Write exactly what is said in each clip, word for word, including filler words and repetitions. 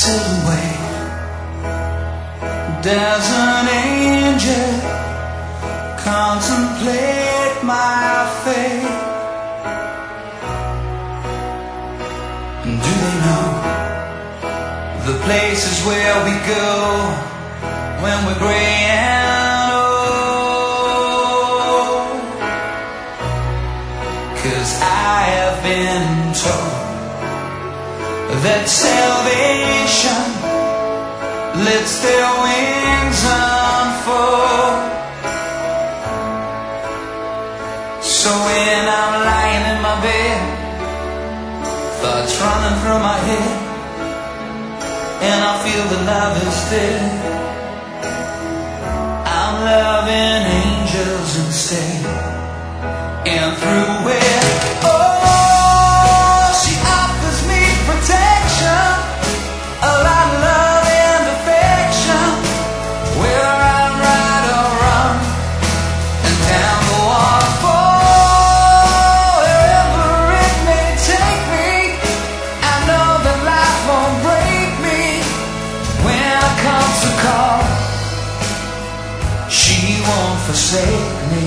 sit and wait. Does an angel contemplate my fate? And do they know the places where we go when we're gray and old? 'Cause I have been told that salvation lets their wings unfold. So when I'm lying in my bed, thoughts running through my head, and I feel that love is dead, I'm loving angels instead. And through it, oh, she offers me protection, a lot of love and affection, whether I'm right or wrong, and down the waterfall, wherever it may take me. I know that life won't break me when I come to call. She won't forsake me.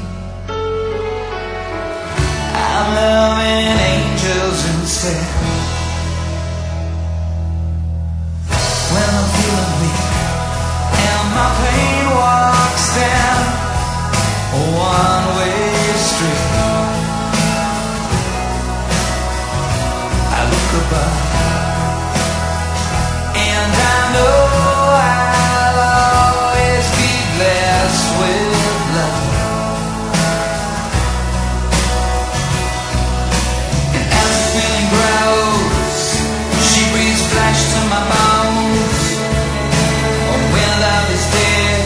I'm loving angels instead. When I'm feeling weak and my pain walks down a one-way street, I look above and I know I'll always be blessed with love. And as the feeling grows, she breathes flesh to my bones. Oh, when love is dead,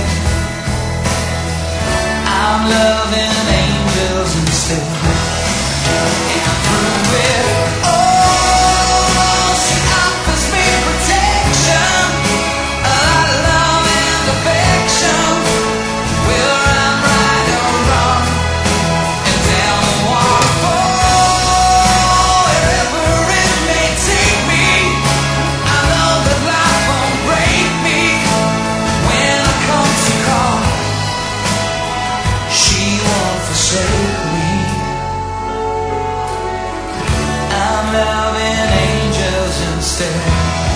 I'm loving angels instead. And through it, oh, she offers me protection, a lot of love and affection, whether I'm right or wrong, and down the waterfall, wherever it may take me. I know that life won't break me when I come to call. She won't forsake me. I'm loving angels instead.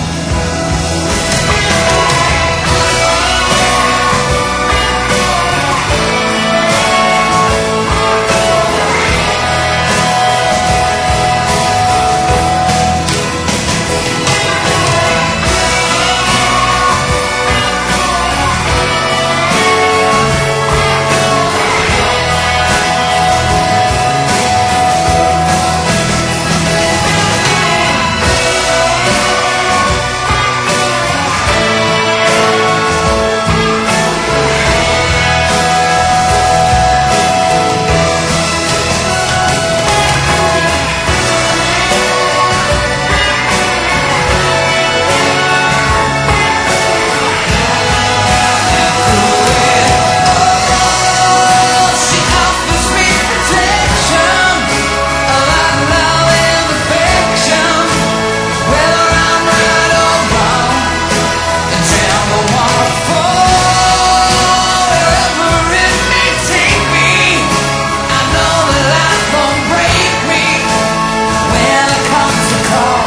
She offers me protection, a lot of love and affection, whether I'm right or wrong, and down the waterfall, wherever it may take me. I know that life won't break me when I come to call.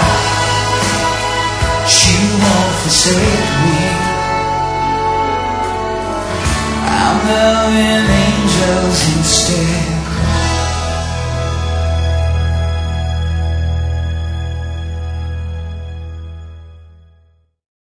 She won't forsake me. I'm loving angels instead.